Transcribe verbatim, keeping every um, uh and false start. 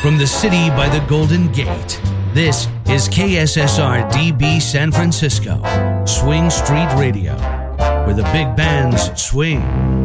From the city by the Golden Gate, this is K S S R D B San Francisco, Swing Street Radio, where the big bands swing.